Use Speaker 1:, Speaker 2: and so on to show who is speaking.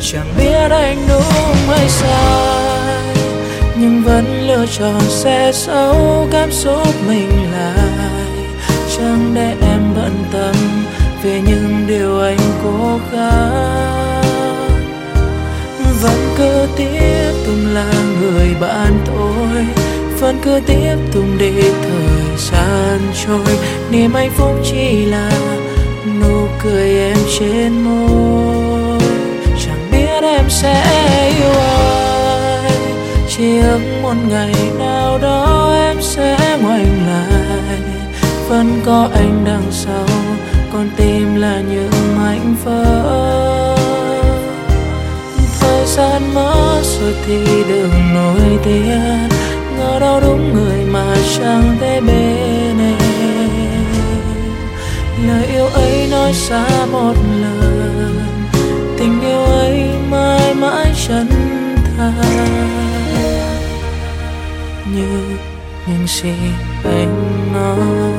Speaker 1: Chẳng biết anh đúng hay sai, nhưng vẫn lựa chọn che giấu cảm xúc mình lại. Chẳng để em bận tâm về những điều anh cố gắng. Vẫn cứ tiếp tục là người bạn tôi, vẫn cứ tiếp tục để thời gian trôi. Niềm hạnh phúc chỉ là nụ cười em trên môi. Chẳng biết em sẽ yêu ai, chỉ ước một ngày nào đó em sẽ ngoảnh lại. Vẫn có anh đằng sau, con tim là những mảnh vỡ. Thời gian mất rồi thì đừng nổi tiếng, ngỡ đâu đúng người mà chẳng thể bên em. Lời yêu ấy nói xa một lần, tình yêu ấy mãi mãi chân thành như những gì anh nói.